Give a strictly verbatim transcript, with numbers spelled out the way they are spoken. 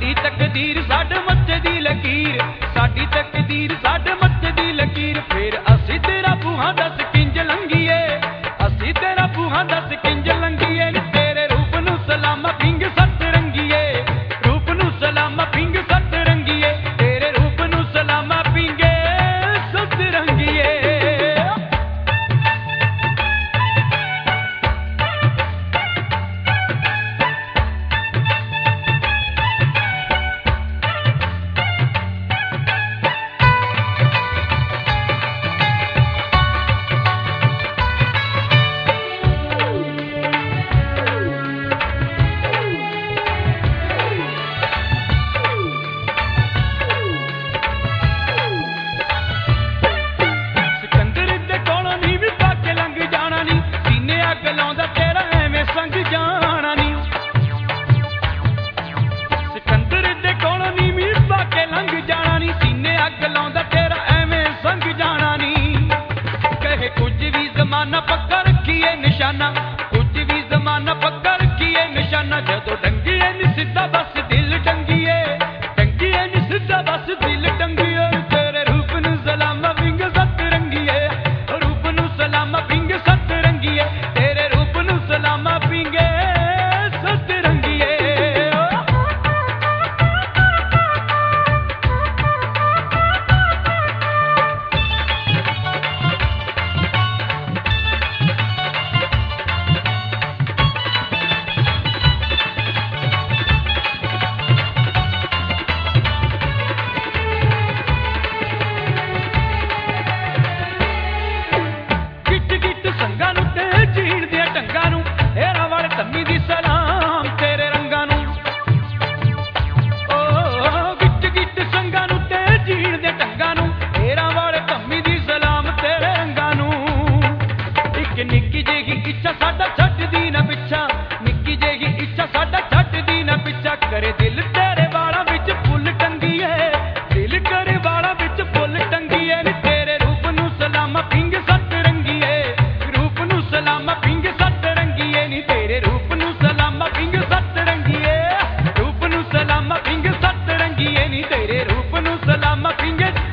ਸਾਡੀ ਤਕਦੀਰ ਸਾਡੇ ਮੱਥੇ ਦੀ ਲਕੀਰ, ਸਾਡੀ ਤਕਦੀਰ ਸਾਡੇ ਮੱਥੇ ਦੀ ਲਕੀਰ। ਫਿਰ ਅਸੀਂ ਤੇਰਾ ਬੂਹਾ ਦੱਸ ਕਿੰਜ ਲੰਘੀਏ, ਅਸੀਂ ਤੇਰਾ ਬੂਹਾ ਦੱਸ ਕਿੰਜ ਲੰਘੀਏ ਨੀ ਤੇਰੇ ਰੂਪ ਨੂੰ ਸਲਾਮਾ ਪਿੰਗ ਸੱਤ ਰੰਗੀਏ, ਰੂਪ ਨੂੰ ਸਲਾਮਾ ਪਿੰਗ ਸੱਤ ਰੰਗੀਏ, ਤੇਰੇ ਰੂਪ ਨੂੰ ਸਲਾਮਾ ਪਿੰਗੇ ਸੱਤ ਰੰਗੀਏ। ਜ਼ਮਾਨਾ ਪੱਕਾ ਰੱਖੀਏ ਨਿਸ਼ਾਨਾ, ਕੁਝ ਵੀ ਜ਼ਮਾਨਾ ਪੱਕਾ ਰੱਖੀਏ ਨਿਸ਼ਾਨਾ। ਜਦੋਂ ਡੰਗੀਏ ਨੀ ਸਿੱਧਾ ਬਸ ਦਿਲ ਟੰਗੀਏ, ਟੰਗੀਏ ਨੀ ਸਿੱਧਾ ਬਸ ਦਿਲ ਟੰਗੀਏ। ਤੇਰੇ ਰੂਪ ਨੂੰ ਸਲਾਮਾ ਪਿੰਗ ਸੱਤ ਰੰਗੀਏ, ਰੂਪ ਨੂੰ ਸਲਾਮਾ ਪਿੰਗ ਸੱਤ ਰੰਗੀਏ, ਤੇਰੇ ਰੂਪ ਨੂੰ ਸਲਾਮਾ ਪਿੰਗੇ ਸੱਤ ਰੰਗੀਏ। ਨਿੱਕੀ ਜਿਹੀ ਇੱਛਾ ਸਾਡਾ ਛੱਡਦੀ ਨਾ ਪਿੱਛਾ, ਨਿੱਕੀ ਜਿਹੀ ਇੱਛਾ ਸਾਡਾ ਛੱਡਦੀ ਨਾ ਪਿੱਛਾ। ਕਰੇ ਦਿਲ ਤੇਰੇ ਵਾਲਾਂ ਵਿੱਚ ਫੁੱਲ ਟੰਗੀਏ, ਦਿਲ ਕਰੇ ਵਾਲਾਂ ਵਿੱਚ ਫੁੱਲ ਟੰਗੀਏ ਨੀ ਤੇਰੇ ਰੂਪ ਨੂੰ ਸਲਾਮਾ ਪਿੰਗ ਸੱਤ ਰੰਗੀਏ, ਰੂਪ ਨੂੰ ਸਲਾਮਾ ਪਿੰਗ ਸੱਤ ਰੰਗੀਏ ਨੀ ਤੇਰੇ ਰੂਪ ਨੂੰ ਸਲਾਮਾ ਪਿੰਗ ਸੱਤ ਰੰਗੀਏ, ਰੂਪ ਨੂੰ ਸਲਾਮਾ ਪਿੰਗ ਸੱਤ ਰੰਗੀਏ ਨੀ ਤੇਰੇ ਰੂਪ ਨੂੰ ਸਲਾਮਾ ਪਿੰਗ